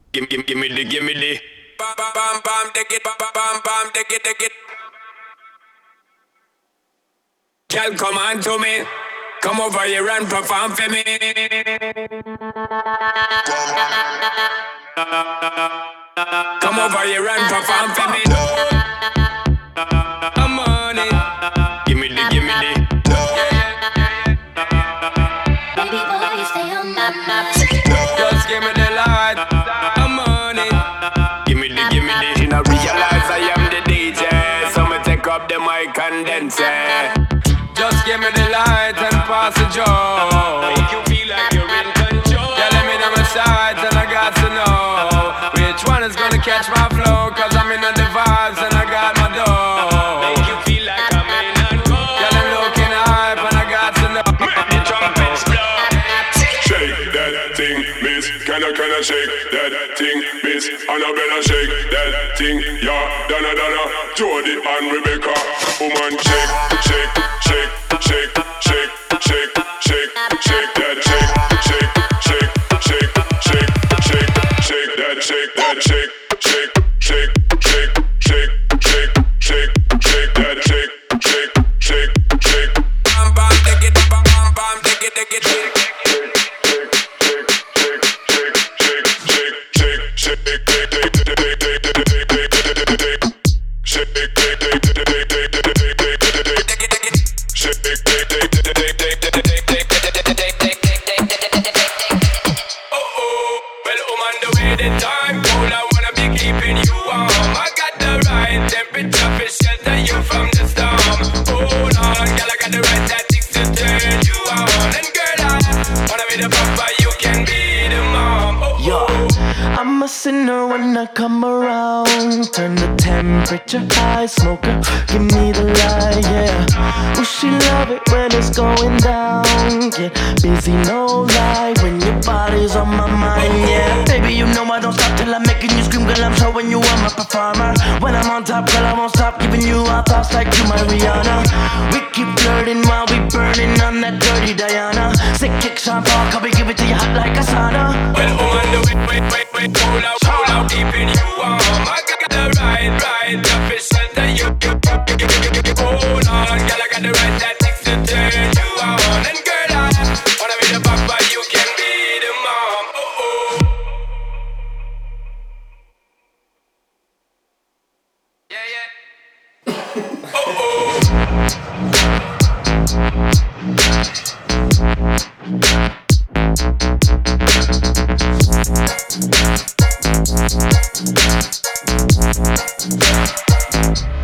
Give me the. Bam, bam, bam, bam, take it, bam, bam, bam, bam, take it, take it. Girl, come on to me. Come over here and perform for me. Come over here and perform for me. I'm on it. Give me the. Baby boy, stay on my mind. Just give me the light. I'm on it. Give me the. You know, realize I am the DJ, so me take up the mic and then say, just give me the light and pass the joe. Make you feel like you're in control. Yeah, let me know my sides and I got to know which one is gonna catch my flow. Cause I'm in the vibes and I got my dough. Make you feel like I'm in and go. Yeah, I'm looking hype and I got to know. The trumpets blow. Shake that thing, miss. Can I shake that thing, miss? Annabella, shake that thing, yeah. Donna, Jody and Rebecca. Woman, shake that, shake that, shake, shake, shake, shake, shake that, shake, shake, shake, shake, shake that, shake. Bam bam, take it, bam bam bam, take it. I'm a sinner when I come around. Turn the temperature high, smoker, give me the light, yeah. Will she love it when it's going down? Get busy, no lie, when your body's on my mind, yeah. Baby, you know I don't stop till I'm making you scream, girl, I'm showing you I'm a performer. When I'm on top, girl, I won't stop giving you our thoughts like you, my Rihanna. We keep flirting while we burning on that dirty Diana. Sick kick, Sean Paul, can we give it to you hot like a sauna? Well, on the wait, hold out, keeping you warm. I got the right, the shelter you. Hold on, girl, I got the right tactics to turn you on. And girl, I wanna be the papa, you can be the mom. Yeah.